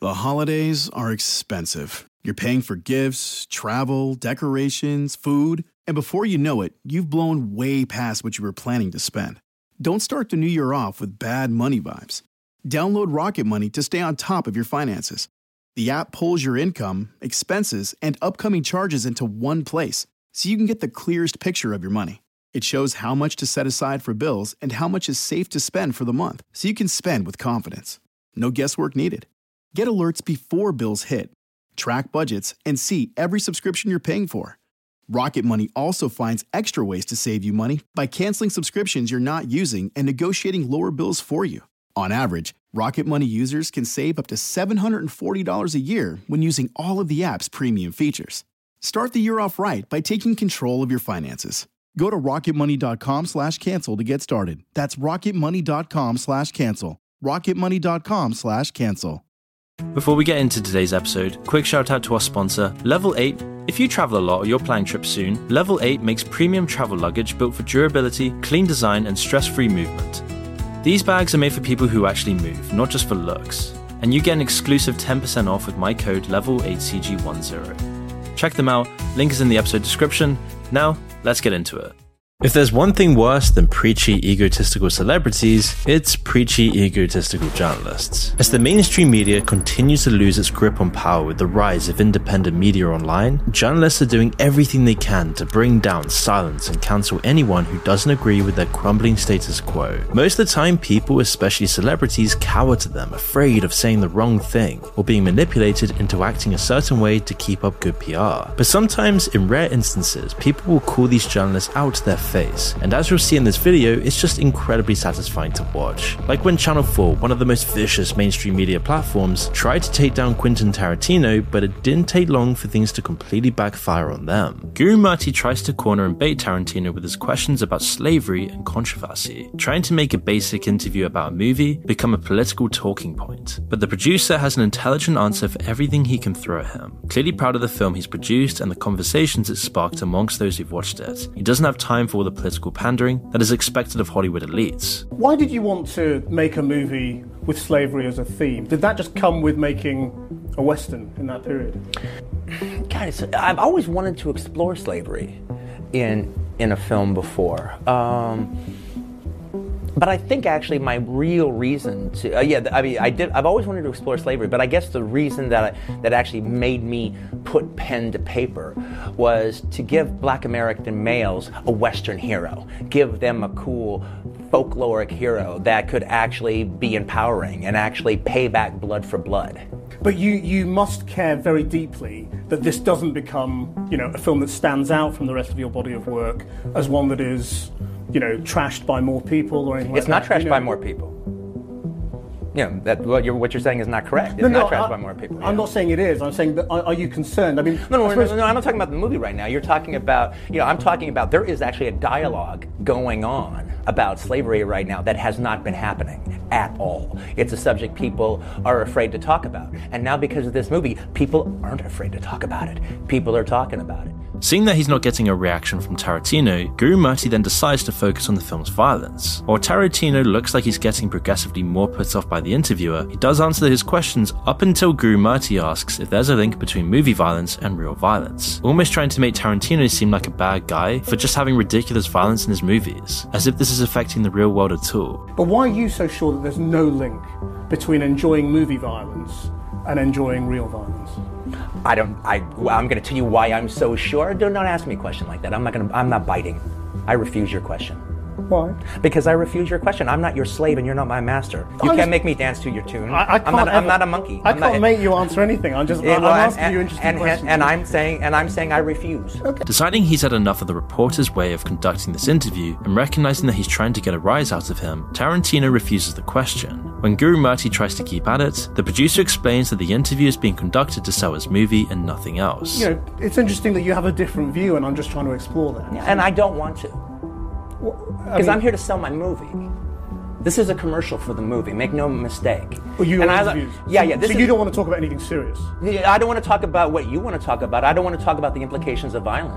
The holidays are expensive. You're paying for gifts, travel, decorations, food, and before you know it, you've blown way past what you were planning to spend. Don't start the new year off with bad money vibes. Download Rocket Money to stay on top of your finances. The app pulls your income, expenses, and upcoming charges into one place, so you can get the clearest picture of your money. It shows how much to set aside for bills and how much is safe to spend for the month, so you can spend with confidence. No guesswork needed. Get alerts before bills hit, track budgets, and see every subscription you're paying for. Rocket Money also finds extra ways to save you money by canceling subscriptions you're not using and negotiating lower bills for you. On average, Rocket Money users can save up to $740 a year when using all of the app's premium features. Start the year off right by taking control of your finances. Go to rocketmoney.com/cancel to get started. That's rocketmoney.com/cancel. rocketmoney.com/cancel. Before we get into today's episode, quick shout out to our sponsor, Level 8. If you travel a lot or you're planning trips soon, Level 8 makes premium travel luggage built for durability, clean design, and stress-free movement. These bags are made for people who actually move, not just for looks. And you get an exclusive 10% off with my code LEVEL8CG10. Check them out, link is in the episode description. Now, let's get into it. If there's one thing worse than preachy, egotistical celebrities, it's preachy, egotistical journalists. As the mainstream media continues to lose its grip on power with the rise of independent media online, journalists are doing everything they can to bring down, silence, and cancel anyone who doesn't agree with their crumbling status quo. Most of the time, people, especially celebrities, cower to them, afraid of saying the wrong thing, or being manipulated into acting a certain way to keep up good PR. But sometimes, in rare instances, people will call these journalists out to their face, and as you'll see in this video, it's just incredibly satisfying to watch. Like when Channel 4, one of the most vicious mainstream media platforms, tried to take down Quentin Tarantino, but it didn't take long for things to completely backfire on them. Guru Murthy tries to corner and bait Tarantino with his questions about slavery and controversy, trying to make a basic interview about a movie become a political talking point. But the producer has an intelligent answer for everything he can throw at him, clearly proud of the film he's produced and the conversations it sparked amongst those who've watched it. He doesn't have time for all the political pandering that is expected of Hollywood elites. Why did you want to make a movie with slavery as a theme? Did that just come with making a Western in that period? Guys, I've always wanted to explore slavery in a film before. But I think actually my real reason to, I've always wanted to explore slavery, but I guess the reason that actually made me put pen to paper was to give Black American males a Western hero, give them a cool folkloric hero that could actually be empowering and actually pay back blood for blood. But you must care very deeply that this doesn't become, a film that stands out from the rest of your body of work as one that is, trashed by more people or anything like that. It's not trashed by more people. What you're saying is not correct. It's not trashed by more people. I'm not saying it is. I'm saying that are you concerned? I mean, no, I'm not talking about the movie right now. You're talking about, I'm talking about there is actually a dialogue going on about slavery right now that has not been happening at all. It's a subject people are afraid to talk about. And now because of this movie, people aren't afraid to talk about it. People are talking about it. Seeing that he's not getting a reaction from Tarantino, Guru Murthy then decides to focus on the film's violence. While Tarantino looks like he's getting progressively more put off by the interviewer, he does answer his questions up until Guru Murthy asks if there's a link between movie violence and real violence, almost trying to make Tarantino seem like a bad guy for just having ridiculous violence in his movies, as if this is affecting the real world at all. But why are you so sure that there's no link between enjoying movie violence and enjoying real violence? I'm going to tell you why I'm so sure. Don't ask me a question like that. I'm not biting. I refuse your question. Why? Because I refuse your question. I'm not your slave and you're not my master. You can't make me dance to your tune. I'm not a monkey. I can't make you answer anything. I'm asking you interesting questions. And I'm saying I refuse. Okay. Deciding he's had enough of the reporter's way of conducting this interview and recognizing that he's trying to get a rise out of him, Tarantino refuses the question. When Guru Murthy tries to keep at it, the producer explains that the interview is being conducted to sell his movie and nothing else. It's interesting that you have a different view, and I'm just trying to explore that. Yeah, and I don't want to. Because I'm here to sell my movie. This is a commercial for the movie. Make no mistake. Well, you interviews. Yeah. So you don't want to talk about anything serious? I don't want to talk about what you want to talk about. I don't want to talk about the implications of violence.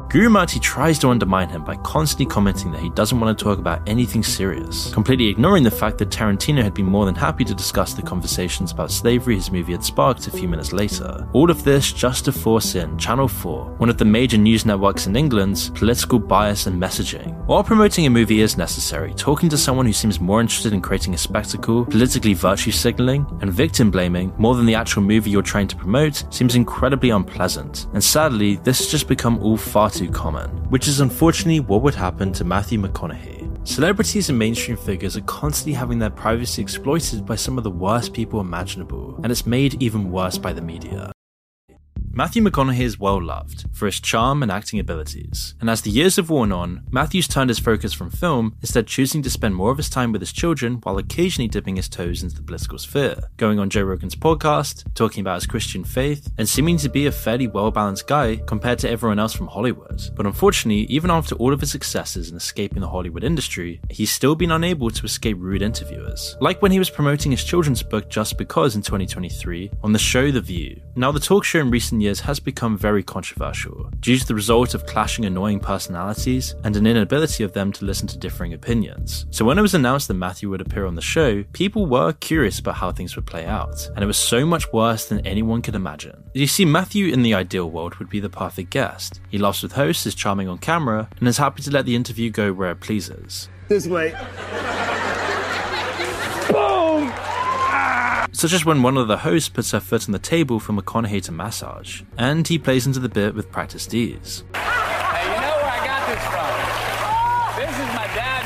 Guru Marty tries to undermine him by constantly commenting that he doesn't want to talk about anything serious, completely ignoring the fact that Tarantino had been more than happy to discuss the conversations about slavery his movie had sparked a few minutes later. All of this just to force in Channel 4, one of the major news networks in England's political bias and messaging. While promoting a movie is necessary, talking to someone who seems more interested in creating a spectacle, politically virtue signaling, and victim blaming more than the actual movie you're trying to promote seems incredibly unpleasant, and sadly this has just become all far too common, which is unfortunately what would happen to Matthew McConaughey. Celebrities and mainstream figures are constantly having their privacy exploited by some of the worst people imaginable, and it's made even worse by the media. Matthew McConaughey is well loved for his charm and acting abilities, and as the years have worn on, Matthew's turned his focus from film, instead choosing to spend more of his time with his children while occasionally dipping his toes into the political sphere, going on Joe Rogan's podcast, talking about his Christian faith, and seeming to be a fairly well-balanced guy compared to everyone else from Hollywood. But unfortunately, even after all of his successes in escaping the Hollywood industry, he's still been unable to escape rude interviewers, like when he was promoting his children's book Just Because in 2023 on the show The View. Now, the talk show in recent years has become very controversial due to the result of clashing annoying personalities and an inability of them to listen to differing opinions. So when it was announced that Matthew would appear on the show, people were curious about how things would play out, and it was so much worse than anyone could imagine. You see, Matthew in the ideal world would be the perfect guest. He laughs with hosts, is charming on camera, and is happy to let the interview go where it pleases. This way. Such as when one of the hosts puts her foot on the table for McConaughey to massage, and he plays into the bit with practiced ease. Hey, you know where I got this from? This is my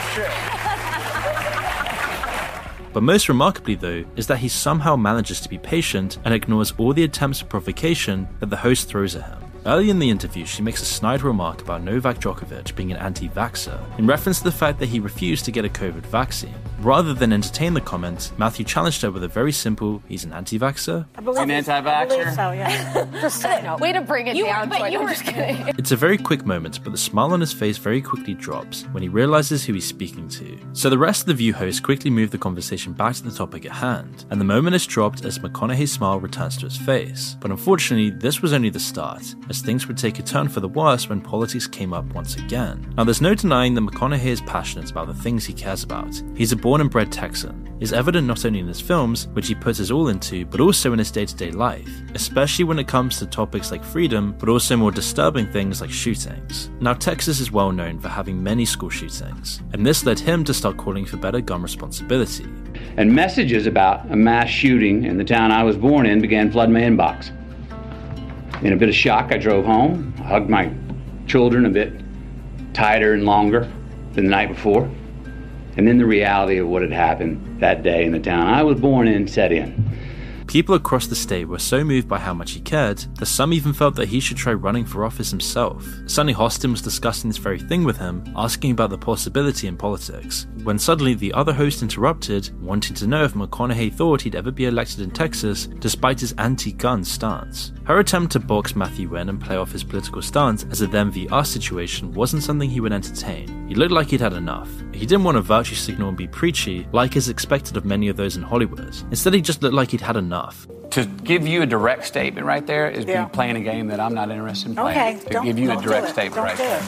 dad's trick. But most remarkably though, is that he somehow manages to be patient and ignores all the attempts at provocation that the host throws at him. Early in the interview, she makes a snide remark about Novak Djokovic being an anti-vaxxer, in reference to the fact that he refused to get a COVID vaccine. Rather than entertain the comment, Matthew challenged her with a very simple, he's an anti-vaxxer? An anti-vaxxer? I believe so, yeah. Just no. Way to bring it down. I'm just kidding. It's a very quick moment, but the smile on his face very quickly drops when he realizes who he's speaking to. So the rest of the View hosts quickly move the conversation back to the topic at hand, and the moment is dropped as McConaughey's smile returns to his face. But unfortunately, this was only the start, as things would take a turn for the worse when politics came up once again. Now, there's no denying that McConaughey is passionate about the things he cares about. He's a born and bred Texan. It's evident not only in his films, which he puts his all into, but also in his day-to-day life, especially when it comes to topics like freedom, but also more disturbing things like shootings. Now, Texas is well known for having many school shootings, and this led him to start calling for better gun responsibility. And messages about a mass shooting in the town I was born in began flooding my inbox. In a bit of shock, I drove home, hugged my children a bit tighter and longer than the night before. And then the reality of what had happened that day in the town I was born in set in. People across the state were so moved by how much he cared that some even felt that he should try running for office himself. Sonny Hostin was discussing this very thing with him, asking about the possibility in politics, when suddenly the other host interrupted, wanting to know if McConaughey thought he'd ever be elected in Texas despite his anti-gun stance. Her attempt to box Matthew in and play off his political stance as a them v us situation wasn't something he would entertain. He looked like he'd had enough. He didn't want to virtue signal and be preachy like is expected of many of those in Hollywood. Instead, he just looked like he'd had enough. To give you a direct statement right there is me playing a game that I'm not interested in playing. Okay, to give you a direct statement right there.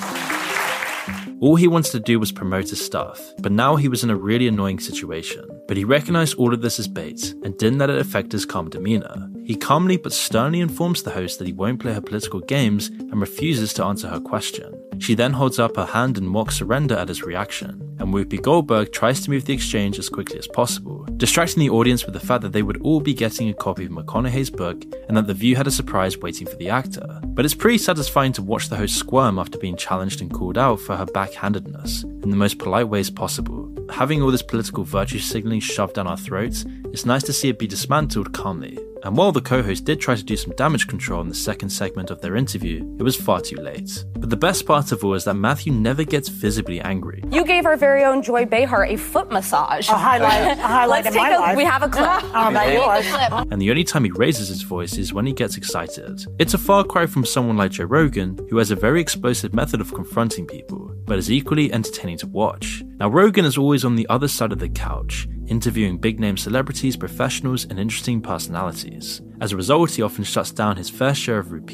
All he wanted to do was promote his stuff, but now he was in a really annoying situation. But he recognized all of this as bait, and didn't let it affect his calm demeanor. He calmly but sternly informs the host that he won't play her political games and refuses to answer her question. She then holds up her hand in mock surrender at his reaction, and Whoopi Goldberg tries to move the exchange as quickly as possible, distracting the audience with the fact that they would all be getting a copy of McConaughey's book and that The View had a surprise waiting for the actor. But it's pretty satisfying to watch the host squirm after being challenged and called out for her backhandedness in the most polite ways possible. Having all this political virtue signaling shoved down our throats, it's nice to see it be dismantled calmly. And while the co-host did try to do some damage control in the second segment of their interview, it was far too late. But the best part of all is that Matthew never gets visibly angry. You gave our very own Joy Behar a foot massage. A highlight Let's in my life. We have a clip. Yours. And the only time he raises his voice is when he gets excited. It's a far cry from someone like Joe Rogan, who has a very explosive method of confronting people, but is equally entertaining to watch. Now, Rogan is always on the other side of the couch, interviewing big-name celebrities, professionals, and interesting personalities. As a result, he often shuts down his fair share of rude people.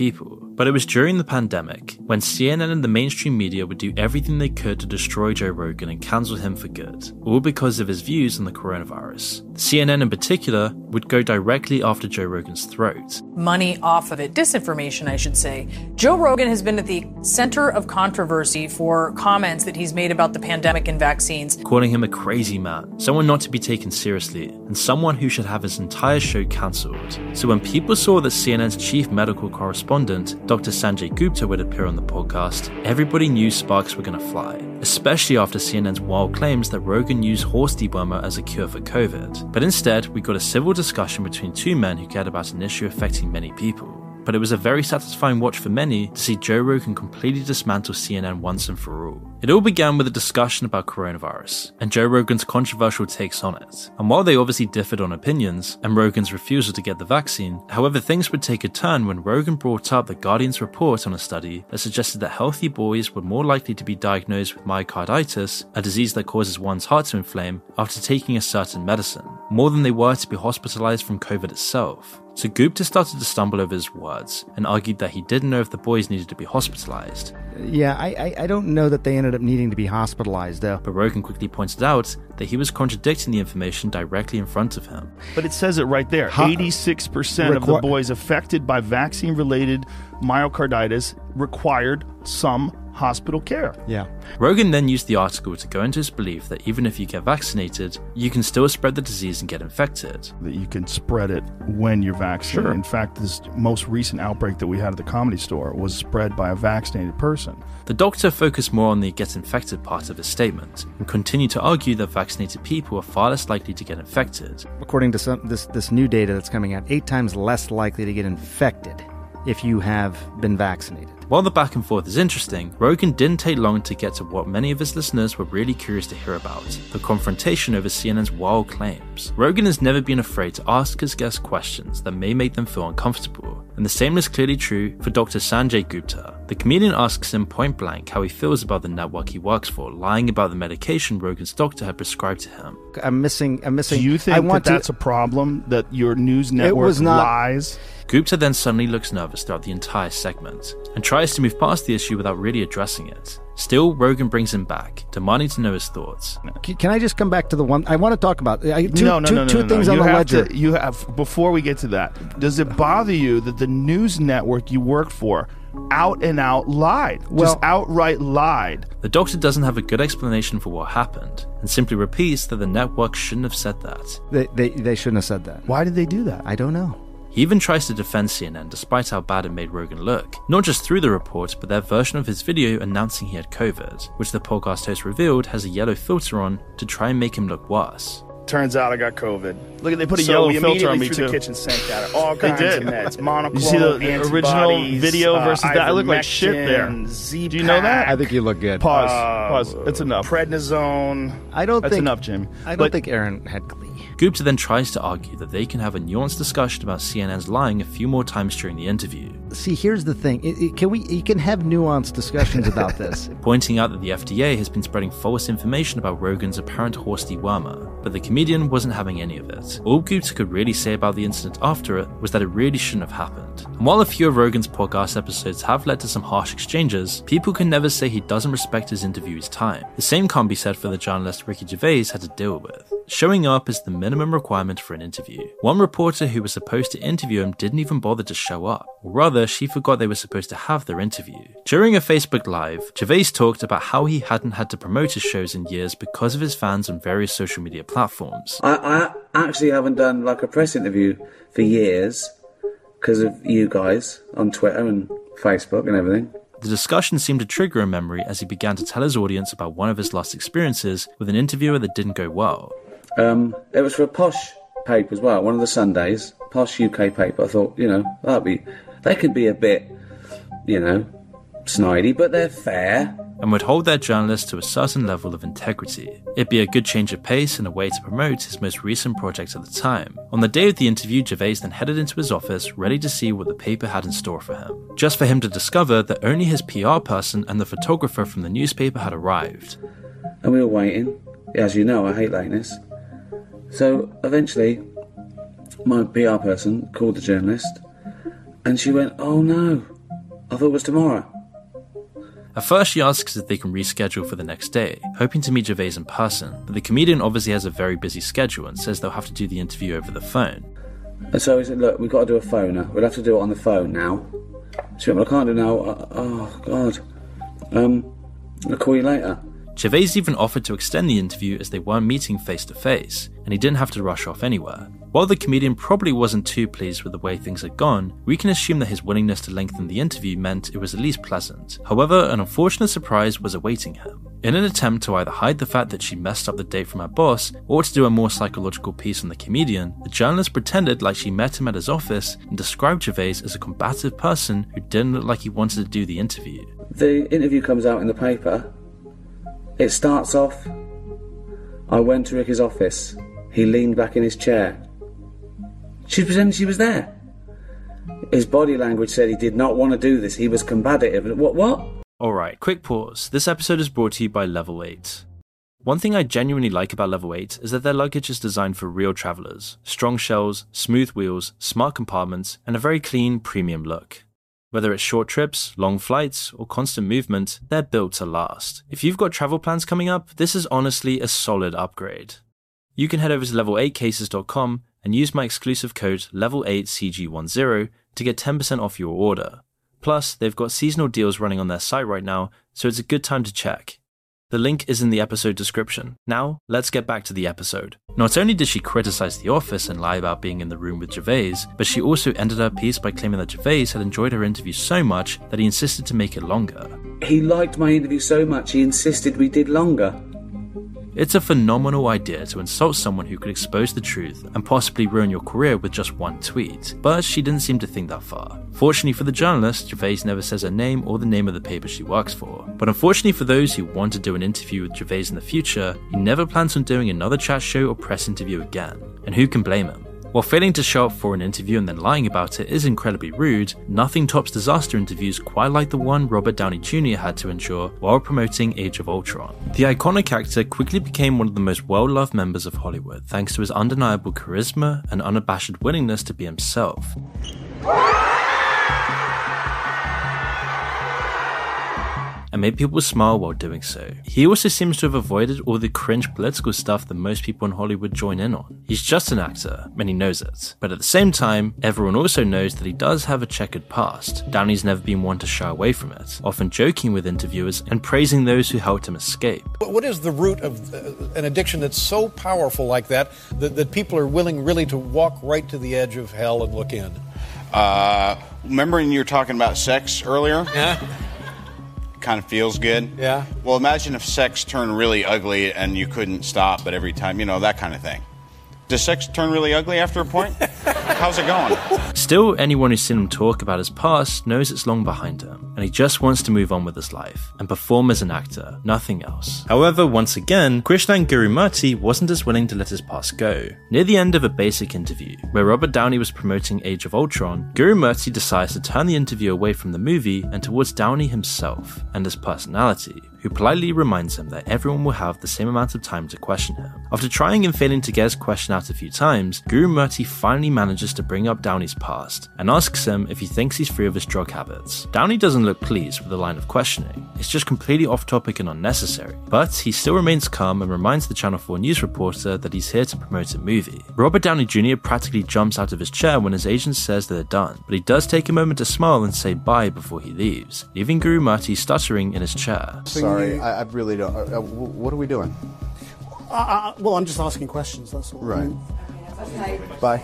But it was during the pandemic when CNN and the mainstream media would do everything they could to destroy Joe Rogan and cancel him for good, all because of his views on the coronavirus. CNN in particular would go directly after Joe Rogan's throat. Money off of it. Disinformation, I should say. Joe Rogan has been at the center of controversy for comments that he's made about the pandemic and vaccines. Calling him a crazy man, someone not to be taken seriously, and someone who should have his entire show cancelled. So when people saw that CNN's chief medical correspondent, Dr. Sanjay Gupta, would appear on the podcast, everybody knew sparks were going to fly, especially after CNN's wild claims that Rogan used horse dewormer as a cure for COVID. But instead, we got a civil discussion between two men who cared about an issue affecting many people. But it was a very satisfying watch for many to see Joe Rogan completely dismantle CNN once and for all. It all began with a discussion about coronavirus, and Joe Rogan's controversial takes on it. And while they obviously differed on opinions, and Rogan's refusal to get the vaccine, however, things would take a turn when Rogan brought up the Guardian's report on a study that suggested that healthy boys were more likely to be diagnosed with myocarditis, a disease that causes one's heart to inflame, after taking a certain medicine, more than they were to be hospitalized from COVID itself. So Gupta started to stumble over his words and argued that he didn't know if the boys needed to be hospitalized. Yeah, I don't know that they ended up needing to be hospitalized, though. But Rogan quickly pointed out that he was contradicting the information directly in front of him. But it says it right there. 86% of the boys affected by vaccine-related myocarditis required some hospital care. Yeah. Rogan then used the article to go into his belief that even if you get vaccinated, you can still spread the disease and get infected. That you can spread it when you're vaccinated. Sure. In fact, this most recent outbreak that we had at the Comedy Store was spread by a vaccinated person. The doctor focused more on the get infected part of his statement and continued to argue that vaccinated people are far less likely to get infected. According to this new data that's coming out, 8 times less likely to get infected if you have been vaccinated. While the back and forth is interesting, Rogan didn't take long to get to what many of his listeners were really curious to hear about, the confrontation over CNN's wild claims. Rogan has never been afraid to ask his guests questions that may make them feel uncomfortable, and the same is clearly true for Dr. Sanjay Gupta. The comedian asks him point blank how he feels about the network he works for, lying about the medication Rogan's doctor had prescribed to him. I'm missing. Do you think that's a problem, that your news network lies? Gupta then suddenly looks nervous throughout the entire segment, and tries to move past the issue without really addressing it. Still, Rogan brings him back, demanding to know his thoughts. Can I just come back to the one I want to talk about? Two things on the ledger. Before we get to that, does it bother you that the news network you work for out and out lied? Just outright lied. The doctor doesn't have a good explanation for what happened, and simply repeats that the network shouldn't have said that. They shouldn't have said that. Why did they do that? I don't know. He even tries to defend CNN despite how bad it made Rogan look, not just through the report, but their version of his video announcing he had COVID, which the podcast host revealed has a yellow filter on to try and make him look worse. Turns out I got COVID. Look, they put a yellow filter on me too. The kitchen sink at it. All kinds of meds. Monoclonal, you see the original video versus that? I look like shit there. Z-Pack, do you know that? I think you look good. Pause. It's enough. Prednisone. That's enough, Jimmy. I don't think Aaron had glee. Gupta then tries to argue that they can have a nuanced discussion about CNN's lying a few more times during the interview. See, here's the thing. You can have nuanced discussions about this. Pointing out that the FDA has been spreading false information about Rogan's apparent horse dewormer, but the comedian wasn't having any of it. All Gupta could really say about the incident after it was that it really shouldn't have happened. And while a few of Rogan's podcast episodes have led to some harsh exchanges, people can never say he doesn't respect his interviewee's time. The same can't be said for the journalist Ricky Gervais had to deal with. Showing up is the minimum requirement for an interview. One reporter who was supposed to interview him didn't even bother to show up, or rather, she forgot they were supposed to have their interview. During a Facebook Live, Gervais talked about how he hadn't had to promote his shows in years because of his fans on various social media platforms. I actually haven't done like a press interview for years because of you guys on Twitter and Facebook and everything. The discussion seemed to trigger a memory as he began to tell his audience about one of his last experiences with an interviewer that didn't go well. It was for a posh paper as well, one of the Sundays, posh UK paper. I thought, they could be a bit, snidey, but they're fair. And would hold their journalists to a certain level of integrity. It'd be a good change of pace and a way to promote his most recent project at the time. On the day of the interview, Gervais then headed into his office, ready to see what the paper had in store for him. Just for him to discover that only his PR person and the photographer from the newspaper had arrived. And we were waiting. As you know, I hate lateness. So eventually, my PR person called the journalist, and she went, "Oh no, I thought it was tomorrow. At first, she asks if they can reschedule for the next day, hoping to meet Gervais in person, but the comedian obviously has a very busy schedule and says they'll have to do the interview over the phone. And so he said, look, we've got to do a phoner. We'll have to do it on the phone now. She went, well, I can't do it now. Oh, God. I'll call you later. Gervais even offered to extend the interview as they weren't meeting face to face, and he didn't have to rush off anywhere. While the comedian probably wasn't too pleased with the way things had gone, we can assume that his willingness to lengthen the interview meant it was at least pleasant. However, an unfortunate surprise was awaiting him. In an attempt to either hide the fact that she messed up the date from her boss, or to do a more psychological piece on the comedian, the journalist pretended like she met him at his office and described Gervais as a combative person who didn't look like he wanted to do the interview. The interview comes out in the paper. It starts off, I went to Ricky's office. He leaned back in his chair. She pretended she was there. His body language said he did not want to do this. He was combative. What? Alright, quick pause. This episode is brought to you by Level 8. One thing I genuinely like about Level 8 is that their luggage is designed for real travellers. Strong shells, smooth wheels, smart compartments, and a very clean, premium look. Whether it's short trips, long flights, or constant movement, they're built to last. If you've got travel plans coming up, this is honestly a solid upgrade. You can head over to level8cases.com and use my exclusive code level8cg10 to get 10% off your order. Plus, they've got seasonal deals running on their site right now, so it's a good time to check. The link is in the episode description. Now, let's get back to the episode. Not only did she criticize The Office and lie about being in the room with Gervais, but she also ended her piece by claiming that Gervais had enjoyed her interview so much that he insisted to make it longer. He liked my interview so much, he insisted we did longer. It's a phenomenal idea to insult someone who could expose the truth and possibly ruin your career with just one tweet, but she didn't seem to think that far. Fortunately for the journalist, Gervais never says her name or the name of the paper she works for. But unfortunately for those who want to do an interview with Gervais in the future, he never plans on doing another chat show or press interview again. And who can blame him? While failing to show up for an interview and then lying about it is incredibly rude, nothing tops disaster interviews quite like the one Robert Downey Jr. had to endure while promoting Age of Ultron. The iconic actor quickly became one of the most well-loved members of Hollywood thanks to his undeniable charisma and unabashed willingness to be himself. And made people smile while doing so. He also seems to have avoided all the cringe political stuff that most people in Hollywood join in on. He's just an actor, and he knows it. But at the same time, everyone also knows that he does have a checkered past. Downey's never been one to shy away from it, often joking with interviewers and praising those who helped him escape. What is the root of an addiction that's so powerful like that people are willing really to walk right to the edge of hell and look in? Remember when you were talking about sex earlier? Yeah. Kind of feels good. Yeah. Well, imagine if sex turned really ugly and you couldn't stop, but every time, that kind of thing. Does sex turn really ugly after a point? How's it going? Still, anyone who's seen him talk about his past knows it's long behind him, and he just wants to move on with his life and perform as an actor, nothing else. However, once again, Krishnan Gurumurthy wasn't as willing to let his past go. Near the end of a basic interview, where Robert Downey was promoting Age of Ultron, Gurumurthy decides to turn the interview away from the movie and towards Downey himself and his personality, who politely reminds him that everyone will have the same amount of time to question him. After trying and failing to get his question out a few times, Gurumurthy finally manages to bring up Downey's past and asks him if he thinks he's free of his drug habits. Downey doesn't look pleased with the line of questioning. It's just completely off topic and unnecessary, but he still remains calm and reminds the Channel 4 news reporter that he's here to promote a movie. Robert Downey Jr. practically jumps out of his chair when his agent says that they're done, but he does take a moment to smile and say bye before he leaves, leaving Gurumurthy stuttering in his chair. Sorry, I really don't. What are we doing? Well, I'm just asking questions, that's all. Right. Bye.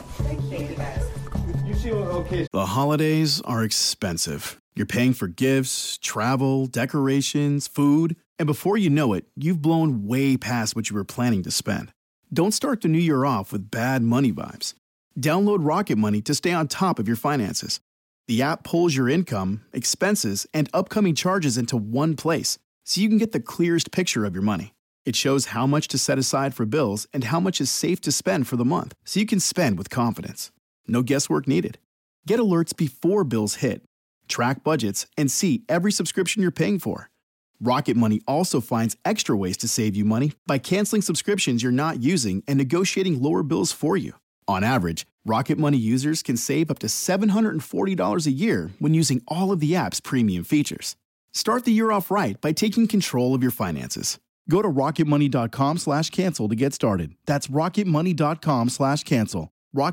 The holidays are expensive. You're paying for gifts, travel, decorations, food, and before you know it, you've blown way past what you were planning to spend. Don't start the new year off with bad money vibes. Download Rocket Money to stay on top of your finances. The app pulls your income, expenses, and upcoming charges into one place, so you can get the clearest picture of your money. It shows how much to set aside for bills and how much is safe to spend for the month, so you can spend with confidence. No guesswork needed. Get alerts before bills hit, track budgets, and see every subscription you're paying for. Rocket Money also finds extra ways to save you money by canceling subscriptions you're not using and negotiating lower bills for you. On average, Rocket Money users can save up to $740 a year when using all of the app's premium features. Start the year off right by taking control of your finances. Go to rocketmoney.com/cancel to get started. That's rocketmoney.com/cancel.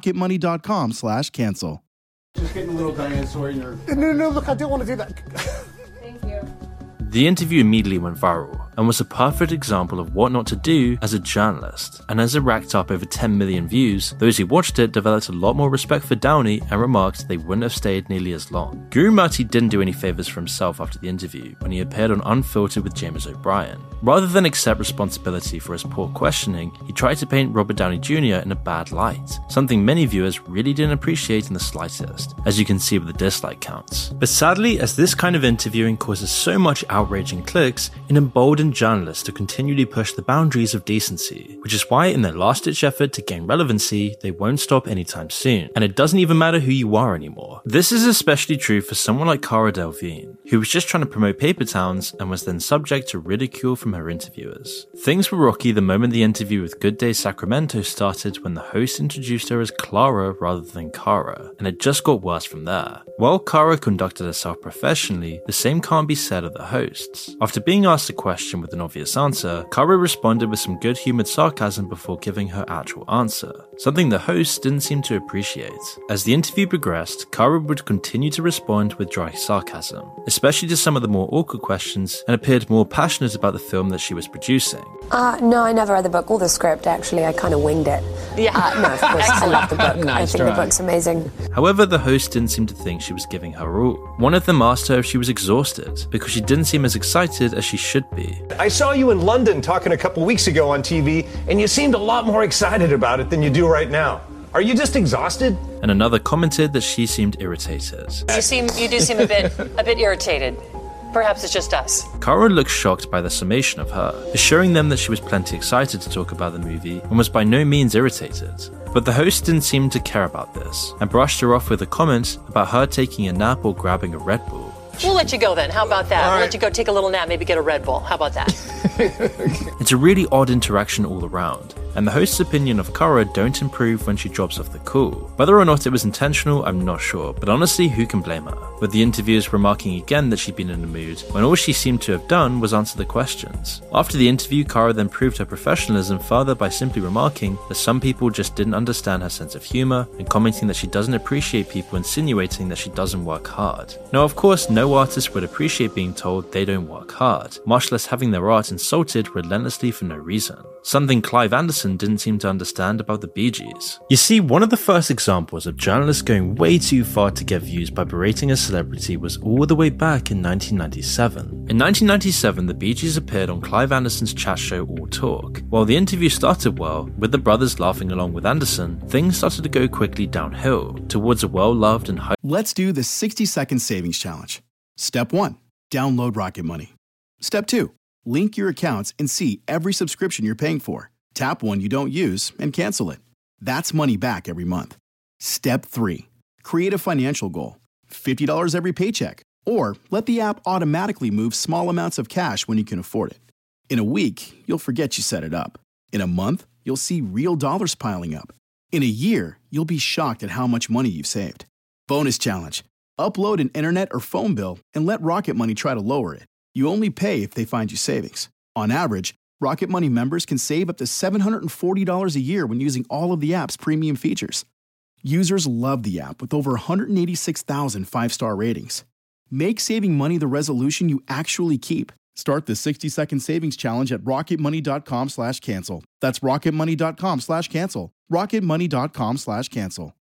rocketmoney.com/cancel. Just getting a little dinosaur in your... No, look, I don't want to do that. Thank you. The interview immediately went viral and was a perfect example of what not to do as a journalist. And as it racked up over 10 million views, those who watched it developed a lot more respect for Downey and remarked they wouldn't have stayed nearly as long. Guru Murthy didn't do any favors for himself after the interview when he appeared on Unfiltered with James O'Brien. Rather than accept responsibility for his poor questioning, he tried to paint Robert Downey Jr. in a bad light, something many viewers really didn't appreciate in the slightest, as you can see with the dislike counts. But sadly, as this kind of interviewing causes so much outrage and clicks, it emboldened journalists to continually push the boundaries of decency, which is why in their last-ditch effort to gain relevancy, they won't stop anytime soon, and it doesn't even matter who you are anymore. This is especially true for someone like Cara Delevingne, who was just trying to promote Paper Towns and was then subject to ridicule from her interviewers. Things were rocky the moment the interview with Good Day Sacramento started when the host introduced her as Clara rather than Cara, and it just got worse from there. While Cara conducted herself professionally, the same can't be said of the hosts. After being asked a question with an obvious answer, Cara responded with some good-humoured sarcasm before giving her actual answer, something the host didn't seem to appreciate. As the interview progressed, Cara would continue to respond with dry sarcasm, especially to some of the more awkward questions, and appeared more passionate about the film that she was producing. No, I never read the book or the script, actually. I kind of winged it. No, of course, I love the book. I think the book's amazing. However, the host didn't seem to think she was giving her all. One of them asked her if she was exhausted, because she didn't seem as excited as she should be. I saw you in London talking a couple weeks ago on TV, and you seemed a lot more excited about it than you do right now. Are you just exhausted? And another commented that she seemed irritated. You do seem a bit irritated. Perhaps it's just us. Cara looked shocked by the summation of her, assuring them that she was plenty excited to talk about the movie and was by no means irritated. But the host didn't seem to care about this, and brushed her off with a comment about her taking a nap or grabbing a Red Bull. We'll let you go then. How about that? We'll let you go take a little nap, maybe get a Red Bull. How about that? It's a really odd interaction all around, and the host's opinion of Cara don't improve when she drops off the call. Whether or not it was intentional, I'm not sure, but honestly, who can blame her? With the interviewers remarking again that she'd been in a mood, when all she seemed to have done was answer the questions. After the interview, Cara then proved her professionalism further by simply remarking that some people just didn't understand her sense of humor, and commenting that she doesn't appreciate people insinuating that she doesn't work hard. Now, of course, no artist would appreciate being told they don't work hard, much less having their art insulted relentlessly for no reason. Something Clive Anderson didn't seem to understand about the Bee Gees. You see, one of the first examples of journalists going way too far to get views by berating a celebrity was all the way back in 1997. In 1997, the Bee Gees appeared on Clive Anderson's chat show All Talk. While the interview started well, with the brothers laughing along with Anderson, things started to go quickly downhill, towards a well-loved and hyped... Let's do the 60-second savings challenge. Step 1. Download Rocket Money. Step 2. Link your accounts and see every subscription you're paying for. Tap one you don't use and cancel it. That's money back every month. Step 3. Create a financial goal. $50 every paycheck. Or let the app automatically move small amounts of cash when you can afford it. In a week, you'll forget you set it up. In a month, you'll see real dollars piling up. In a year, you'll be shocked at how much money you've saved. Bonus challenge. Upload an internet or phone bill and let Rocket Money try to lower it. You only pay if they find you savings. On average, Rocket Money members can save up to $740 a year when using all of the app's premium features. Users love the app with over 186,000 five-star ratings. Make saving money the resolution you actually keep. Start the 60-second savings challenge at rocketmoney.com/cancel. That's rocketmoney.com/cancel. rocketmoney.com/cancel.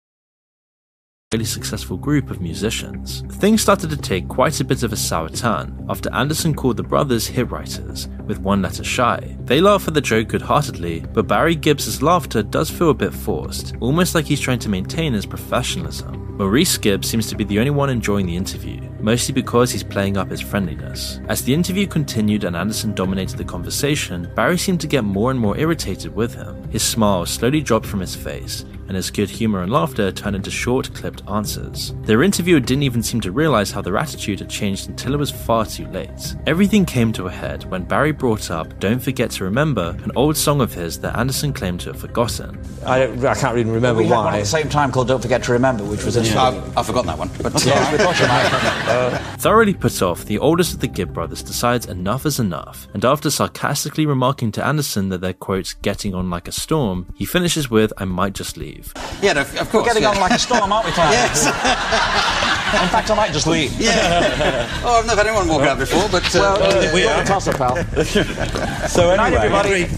Really successful group of musicians. Things started to take quite a bit of a sour turn after Anderson called the brothers hit writers, with one letter shy. They laugh at the joke good-heartedly, but Barry Gibbs' laughter does feel a bit forced, almost like he's trying to maintain his professionalism. Maurice Gibbs seems to be the only one enjoying the interview, mostly because he's playing up his friendliness. As the interview continued and Anderson dominated the conversation, Barry seemed to get more and more irritated with him. His smile slowly dropped from his face, and his good humor and laughter turned into short, clipped answers. Their interviewer didn't even seem to realize how their attitude had changed until it was far too late. Everything came to a head when Barry brought up Don't Forget to Remember, an old song of his that Anderson claimed to have forgotten. I can't even remember we had why. one at the same time called Don't Forget to Remember, which was I've forgotten that one. But Thoroughly put off, the oldest of the Gibb brothers decides enough is enough, and after sarcastically remarking to Anderson that they're, quote, getting on like a storm, he finishes with, I might just leave. Yeah, no, of course. We're getting on like a storm, aren't we, Tom? Yes. In fact, I might just leave. Yeah. Oh, I've never had anyone walk out before, but... well, we are. Toss up, pal. So anyway, everybody...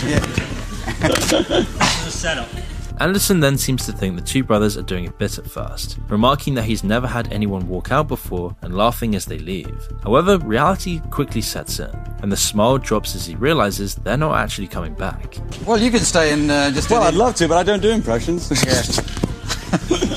Setup. Anderson then seems to think the two brothers are doing a bit at first, remarking that he's never had anyone walk out before and laughing as they leave. However, reality quickly sets in, and the smile drops as he realizes they're not actually coming back. Well, you can stay and just... Well, I'd love to, but I don't do impressions. Yeah.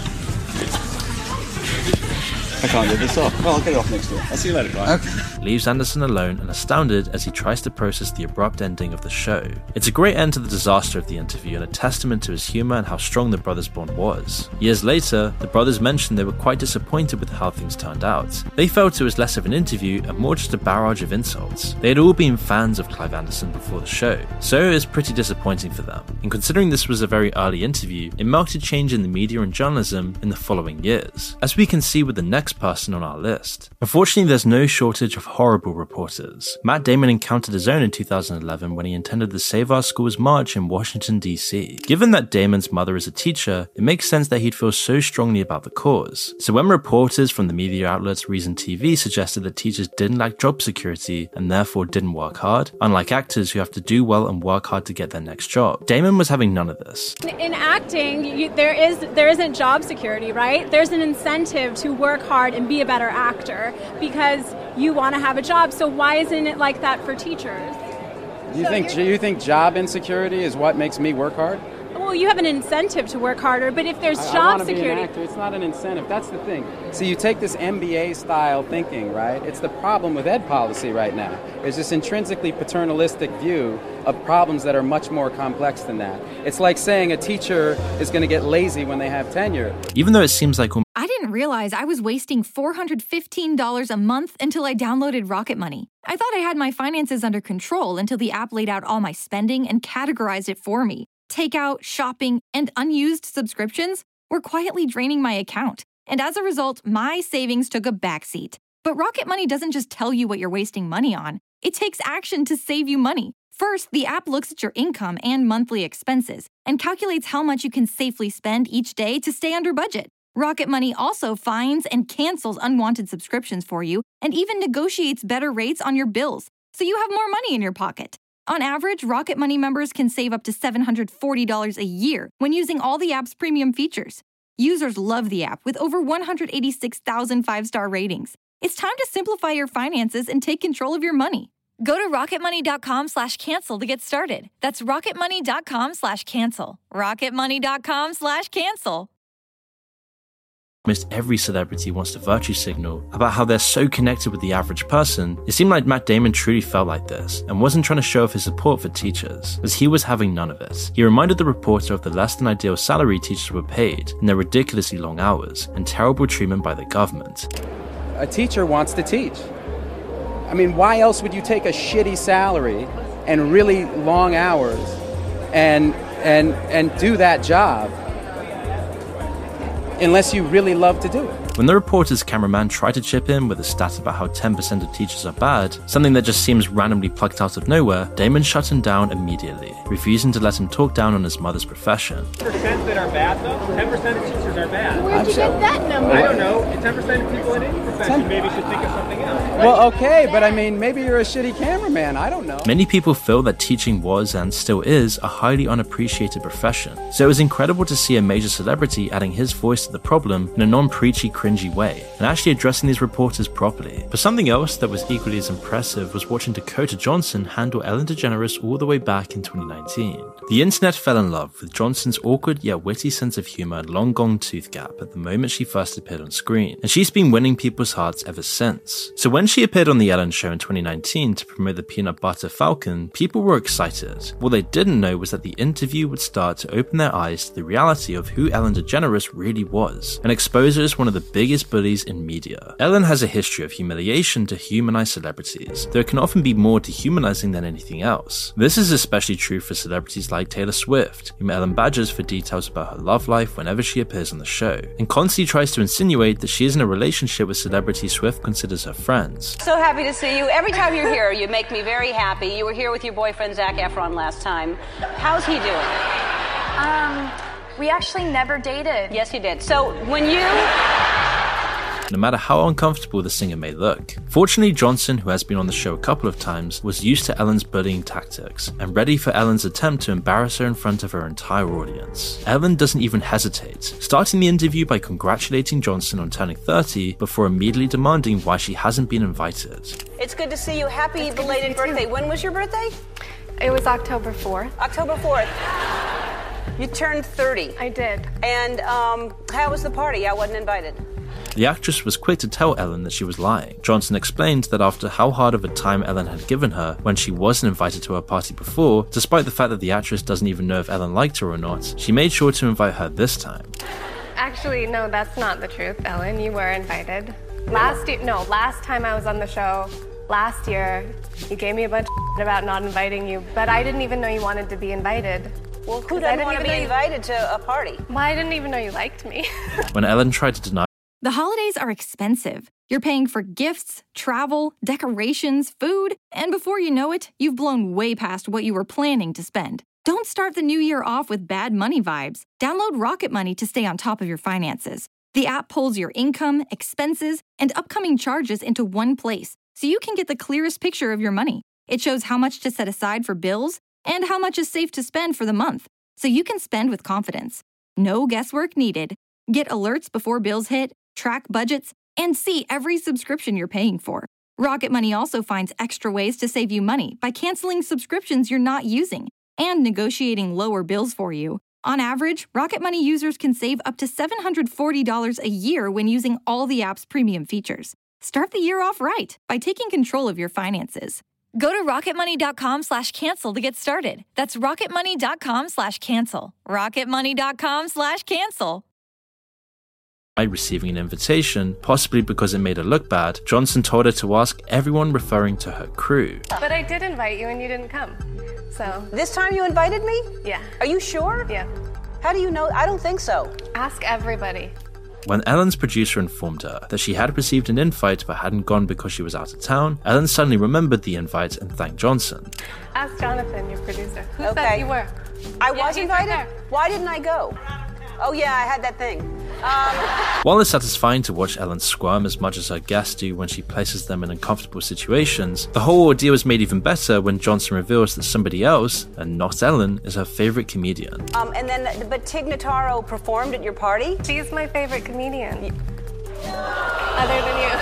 I can't get this off. Well, I'll get it off next door. I'll see you later, Brian. Okay. Leaves Anderson alone and astounded as he tries to process the abrupt ending of the show. It's a great end to the disaster of the interview and a testament to his humor and how strong the brothers' bond was. Years later, the brothers mentioned they were quite disappointed with how things turned out. They felt it was less of an interview and more just a barrage of insults. They had all been fans of Clive Anderson before the show, so it was pretty disappointing for them. And considering this was a very early interview, it marked a change in the media and journalism in the following years, as we can see with the next person on our list. Unfortunately, there's no shortage of horrible reporters. Matt Damon encountered his own in 2011 when he attended the Save Our Schools March in Washington, D.C. Given that Damon's mother is a teacher, it makes sense that he'd feel so strongly about the cause. So when reporters from the media outlets Reason TV suggested that teachers didn't lack job security and therefore didn't work hard, unlike actors who have to do well and work hard to get their next job, Damon was having none of this. In acting, there isn't job security, right? There's an incentive to work hard and be a better actor because you want to have a job. So why isn't it like that for teachers? Do you think job insecurity is what makes me work hard? Well, you have an incentive to work harder, but if there's job security... Be an actor. It's not an incentive. That's the thing. So you take this MBA-style thinking, right? It's the problem with ed policy right now. There's this intrinsically paternalistic view of problems that are much more complex than that. It's like saying a teacher is going to get lazy when they have tenure. Even though it seems like... I didn't realize I was wasting $415 a month until I downloaded Rocket Money. I thought I had my finances under control until the app laid out all my spending and categorized it for me. Takeout, shopping, and unused subscriptions were quietly draining my account. And as a result, my savings took a backseat. But Rocket Money doesn't just tell you what you're wasting money on. It takes action to save you money. First, the app looks at your income and monthly expenses and calculates how much you can safely spend each day to stay under budget. Rocket Money also finds and cancels unwanted subscriptions for you and even negotiates better rates on your bills, so you have more money in your pocket. On average, Rocket Money members can save up to $740 a year when using all the app's premium features. Users love the app with over 186,000 five-star ratings. It's time to simplify your finances and take control of your money. Go to rocketmoney.com/cancel to get started. That's rocketmoney.com/cancel. rocketmoney.com/cancel. Almost every celebrity wants to virtue signal about how they're so connected with the average person. It seemed like Matt Damon truly felt like this and wasn't trying to show off his support for teachers, as he was having none of it. He reminded the reporter of the less than ideal salary teachers were paid and their ridiculously long hours and terrible treatment by the government. A teacher wants to teach. I mean, why else would you take a shitty salary and really long hours and do that job unless you really love to do it? When the reporter's cameraman tried to chip in with a stat about how 10% of teachers are bad, something that just seems randomly plucked out of nowhere, Damon shut him down immediately, refusing to let him talk down on his mother's profession. 10% that are bad, though? 10% of teachers are bad. Where'd you get that number? I don't know. 10% of people in any profession maybe should think of something else. Well, okay, but I mean, maybe you're a shitty cameraman. I don't know. Many people feel that teaching was and still is a highly unappreciated profession, so it was incredible to see a major celebrity adding his voice to the problem in a non-preachy, cringy way, and actually addressing these reporters properly. But something else that was equally as impressive was watching Dakota Johnson handle Ellen DeGeneres all the way back in 2019. The internet fell in love with Johnson's awkward yet witty sense of humor and long-gone tooth gap at the moment she first appeared on screen, and she's been winning people's hearts ever since. So when When she appeared on The Ellen Show in 2019 to promote the Peanut Butter Falcon, people were excited. What they didn't know was that the interview would start to open their eyes to the reality of who Ellen DeGeneres really was, and expose her as one of the biggest bullies in media. Ellen has a history of humiliation to humanize celebrities, though it can often be more dehumanizing than anything else. This is especially true for celebrities like Taylor Swift, whom Ellen badgers for details about her love life whenever she appears on the show, and constantly tries to insinuate that she is in a relationship with celebrities Swift considers her friends. So happy to see you. Every time you're here, you make me very happy. You were here with your boyfriend, Zac Efron, last time. How's he doing? We actually never dated. Yes, you did. So when you... No matter how uncomfortable the singer may look. Fortunately, Johnson, who has been on the show a couple of times, was used to Ellen's bullying tactics, and ready for Ellen's attempt to embarrass her in front of her entire audience. Ellen doesn't even hesitate, starting the interview by congratulating Johnson on turning 30 before immediately demanding why she hasn't been invited. It's good to see you. Happy belated birthday. When was your birthday? It was October 4th. October 4th. You turned 30. I did. And how was the party? I wasn't invited. The actress was quick to tell Ellen that she was lying. Johnson explained that after how hard of a time Ellen had given her when she wasn't invited to her party before, despite the fact that the actress doesn't even know if Ellen liked her or not, she made sure to invite her this time. Actually, no, that's not the truth, Ellen. You were invited. Last time I was on the show, last year, you gave me a bunch of shit about not inviting you, but I didn't even know you wanted to be invited. Well, who doesn't want to be invited to a party? Well, I didn't even know you liked me. When Ellen tried to deny... The holidays are expensive. You're paying for gifts, travel, decorations, food, and before you know it, you've blown way past what you were planning to spend. Don't start the new year off with bad money vibes. Download Rocket Money to stay on top of your finances. The app pulls your income, expenses, and upcoming charges into one place, so you can get the clearest picture of your money. It shows how much to set aside for bills and how much is safe to spend for the month, so you can spend with confidence. No guesswork needed. Get alerts before bills hit, track budgets, and see every subscription you're paying for. Rocket Money also finds extra ways to save you money by canceling subscriptions you're not using and negotiating lower bills for you. On average, Rocket Money users can save up to $740 a year when using all the app's premium features. Start the year off right by taking control of your finances. Go to rocketmoney.com/cancel to get started. That's rocketmoney.com/cancel. rocketmoney.com/cancel. By receiving an invitation, possibly because it made her look bad, Johnson told her to ask everyone, referring to her crew. But I did invite you and you didn't come. So. This time you invited me? Yeah. Are you sure? Yeah. How do you know? I don't think so. Ask everybody. When Ellen's producer informed her that she had received an invite but hadn't gone because she was out of town, Ellen suddenly remembered the invite and thanked Johnson. Ask Jonathan, your producer. Who said you were? I was invited? Right. Why didn't I go? Oh yeah, I had that thing. While it's satisfying to watch Ellen squirm as much as her guests do when she places them in uncomfortable situations, the whole ordeal is made even better when Johnson reveals that somebody else, and not Ellen, is her favorite comedian. But Tig Notaro performed at your party? She's my favorite comedian. Other than you.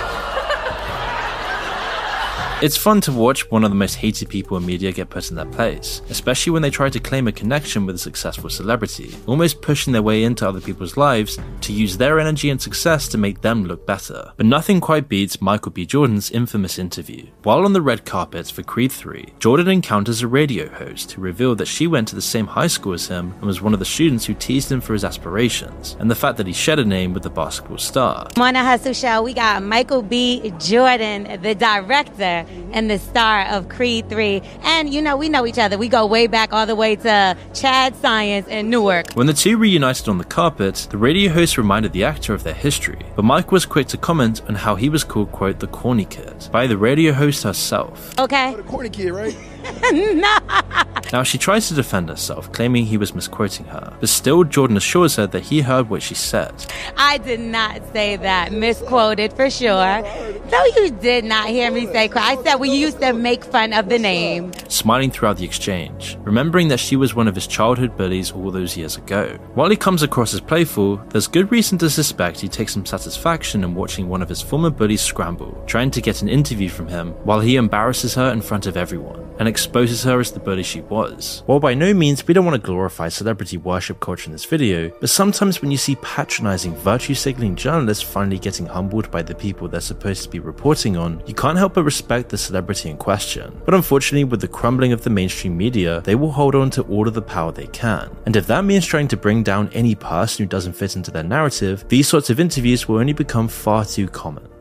It's fun to watch one of the most hated people in media get put in their place, especially when they try to claim a connection with a successful celebrity, almost pushing their way into other people's lives to use their energy and success to make them look better. But nothing quite beats Michael B. Jordan's infamous interview. While on the red carpet for Creed 3, Jordan encounters a radio host who revealed that she went to the same high school as him and was one of the students who teased him for his aspirations, and the fact that he shared a name with the basketball star. On the Hustle Show, we got Michael B. Jordan, the director and the star of Creed 3. And, we know each other. We go way back all the way to Chad Science in Newark. When the two reunited on the carpet, the radio host reminded the actor of their history, but Mike was quick to comment on how he was called, quote, the corny kid, by the radio host herself. Okay. The corny kid, right? No. Now, she tries to defend herself, claiming he was misquoting her, but still Jordan assures her that he heard what she said. I did not say that. Misquoted for sure. No, you did not hear me say I said we used to make fun of the name. Smiling throughout the exchange, remembering that she was one of his childhood bullies all those years ago. While he comes across as playful, there's good reason to suspect he takes some satisfaction in watching one of his former bullies scramble, trying to get an interview from him while he embarrasses her in front of everyone. and exposes her as the bully she was. While by no means we don't want to glorify celebrity worship culture in this video, but sometimes when you see patronizing, virtue-signaling journalists finally getting humbled by the people they're supposed to be reporting on, you can't help but respect the celebrity in question. But unfortunately, with the crumbling of the mainstream media, they will hold on to all of the power they can. And if that means trying to bring down any person who doesn't fit into their narrative, these sorts of interviews will only become far too common.